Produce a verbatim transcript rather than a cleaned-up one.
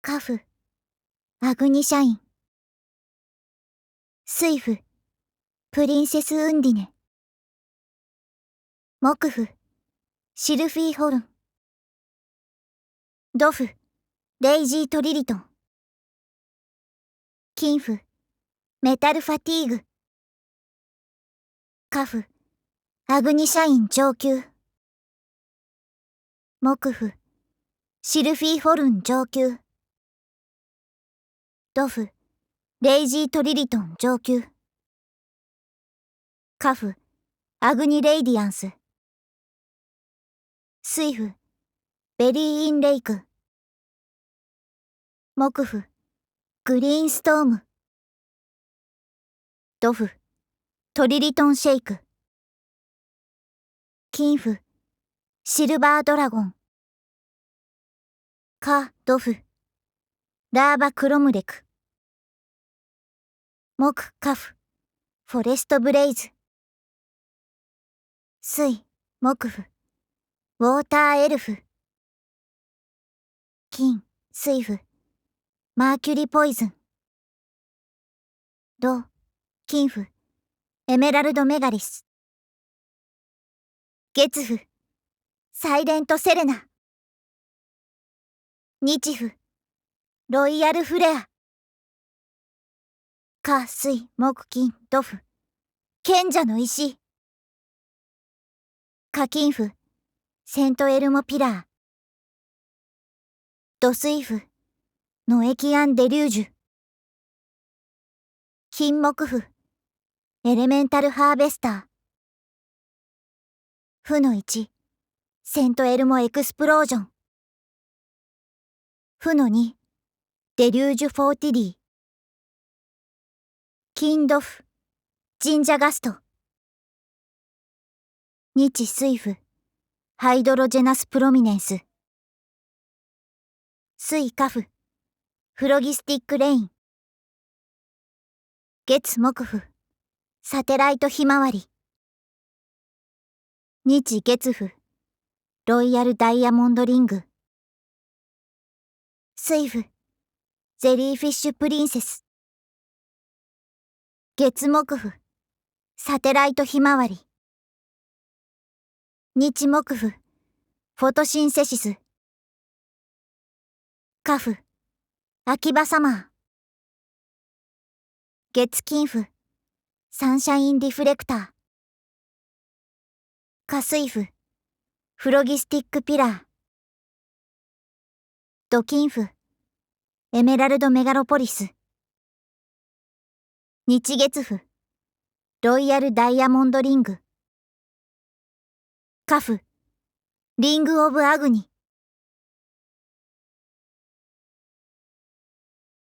カフ、アグニシャイン。水夫、プリンセス・ウンディネ。木夫、シルフィー・ホルン。ドフ、レイジー・トリリトン。金夫、メタル・ファティーグ。カフ、アグニシャイン上級。木夫、シルフィー・ホルン上級。ドフ、レイジー・トリリトン上級。カフ、アグニ・レイディアンス。水夫、ベリー・イン・レイク。木夫、グリーンストーム。ドフ、トリリトンシェイク。金夫、シルバードラゴン。カ・ドフ、ラーバ・クロムレク。木・カフ、フォレスト・ブレイズ。水・木夫、ウォーター・エルフ。金・水夫、マーキュリ・ポイズン。土・金夫、エメラルド・メガリス。月夫、サイレント・セレナ。日夫、ロイヤル・フレア。火・水・木・金・土夫、賢者の石。火金夫、セントエルモ・ピラー。土水夫、ノエキアン・デリュージュ。金木夫、エレメンタル・ハーベスター。負のいち、セントエルモ・エクスプロージョン。負のに、デリュージュ・フォーティディ。金土夫、神社ガスト。日水夫、ハイドロジェナス・プロミネンス。水火夫、フロギスティック・レイン。月木夫、サテライト・ひまわり。日月夫、ロイヤル・ダイヤモンド・リング。水夫、ゼリーフィッシュ・プリンセス。月木夫、サテライト・ひまわり。日木夫、フォトシンセシス。火夫、秋葉サマー。月金夫、サンシャイン・リフレクター。火水夫、フロギスティック・ピラー。土金夫、エメラルド・メガロポリス。日月夫、ロイヤル・ダイヤモンド・リング。火夫、リング・オブ・アグニ。